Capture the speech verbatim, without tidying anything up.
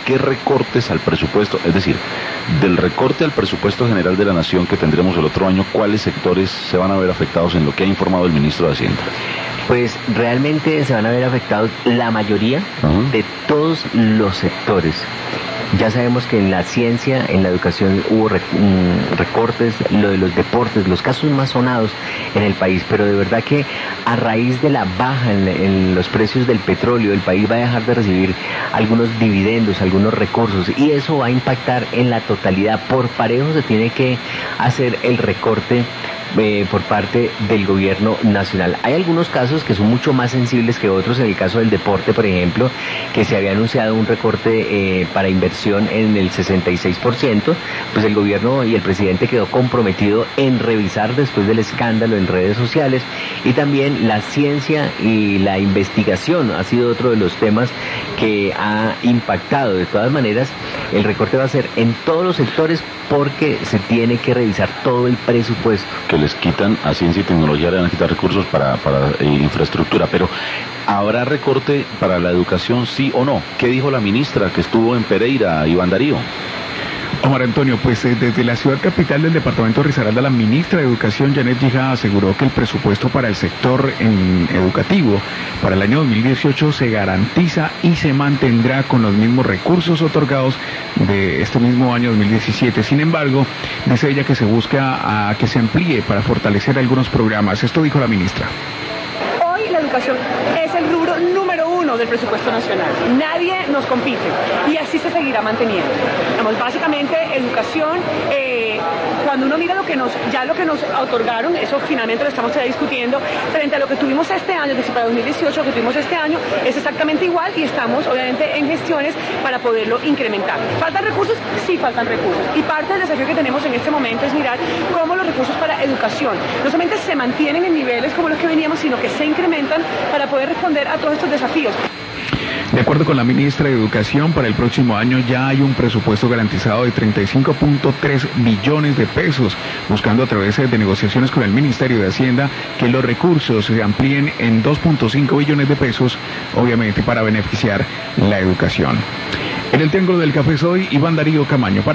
qué recortes al presupuesto, es decir, del recorte al presupuesto general de la Nación que tendremos el otro año, ¿cuáles sectores se van a ver afectados en lo que ha informado el ministro de Hacienda? Pues realmente se van a ver afectados la mayoría uh-huh. de todos los sectores. Ya sabemos que en la ciencia, en la educación hubo recortes, lo de los deportes, los casos más sonados en el país, pero de verdad que a raíz de la baja en, en los precios del petróleo, el país va a dejar de recibir algunos dividendos, algunos recursos, y eso va a impactar en la totalidad. Por parejo se tiene que hacer el recorte Eh, por parte del gobierno nacional. Hay algunos casos que son mucho más sensibles que otros. En el caso del deporte, por ejemplo, que se había anunciado un recorte eh, para inversión en el sesenta y seis por ciento, pues el gobierno y el presidente quedó comprometido en revisar después del escándalo en redes sociales, y también la ciencia y la investigación ha sido otro de los temas que ha impactado. De todas maneras, el recorte va a ser en todos los sectores porque se tiene que revisar todo el presupuesto. Que les quitan a ciencia y tecnología, le van a quitar recursos para, para eh, infraestructura, pero ¿habrá recorte para la educación, sí o no? ¿Qué dijo la ministra que estuvo en Pereira, Iván Darío? Omar Antonio, pues eh, desde la ciudad capital del departamento de Risaralda, la ministra de Educación, Janet Yijá, aseguró que el presupuesto para el sector en educativo para el año dos mil dieciocho se garantiza y se mantendrá con los mismos recursos otorgados de este mismo año dos mil diecisiete. Sin embargo, dice ella que se busca a que se amplíe para fortalecer algunos programas. Esto dijo la ministra. Hoy la educación es el rubro número uno del presupuesto nacional. Nadie nos compite y así se seguirá manteniendo. Digamos, básicamente, educación, eh, cuando uno mira lo que nos, ya lo que nos otorgaron, eso finalmente lo estamos ya discutiendo, frente a lo que tuvimos este año, es decir, para dos mil dieciocho, lo que tuvimos este año, es exactamente igual y estamos obviamente en gestiones para poderlo incrementar. ¿Faltan recursos? Sí, faltan recursos. Y parte del desafío que tenemos en este momento es mirar cómo los recursos para educación no solamente se mantienen en niveles como los que veníamos, sino que se incrementan para poder responder a todos estos desafíos. De acuerdo con la ministra de Educación, para el próximo año ya hay un presupuesto garantizado de treinta y cinco punto tres billones de pesos, buscando a través de negociaciones con el Ministerio de Hacienda que los recursos se amplíen en dos punto cinco billones de pesos, obviamente para beneficiar la educación. En el Triángulo del Café soy Iván Darío Camaño. Para